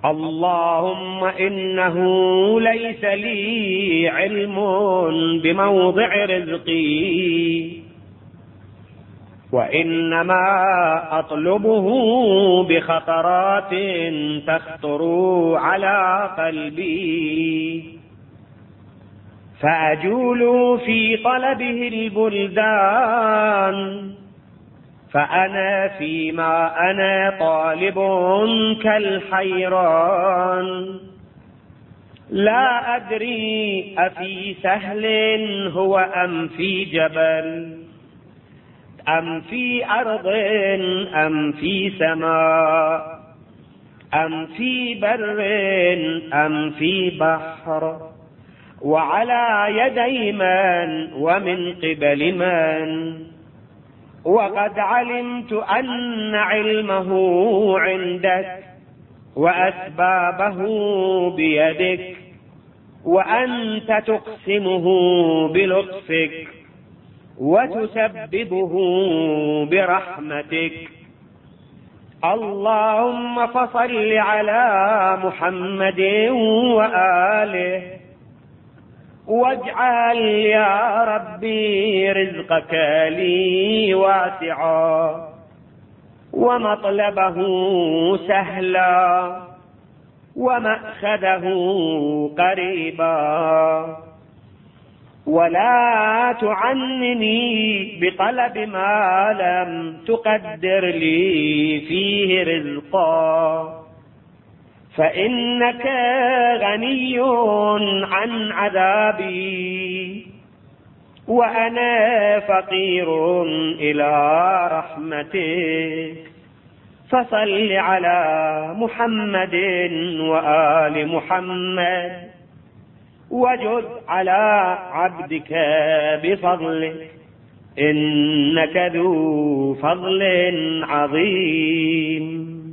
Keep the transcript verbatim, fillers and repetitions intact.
اللهم إنه ليس لي علم بموضع رزقي، وإنما أطلبه بخطرات تخطر على قلبي، فأجول في طلبه البلدان، فأنا فيما أنا طالب كالحيران، لا أدري أفي سهل هو أم في جبل، أم في أرض أم في سماء، أم في بر أم في بحر، وعلى يدي من ومن قبل من، وقد علمت أن علمه عندك وأسبابه بيدك، وأنت تقسمه بلطفك وتسببه برحمتك. اللهم فصل على محمد وآله، واجعل يا ربي رزقك لي واسعا، ومطلبه سهلا، ومأخذه قريبا، ولا تعنني بطلب ما لم تقدر لي فيه رزقا، فإنك غني عن عذابي، وأنا فقير إلى رحمتك. فصل على محمد وآل محمد، وجد على عبدك بفضلك، إنك ذو فضل عظيم.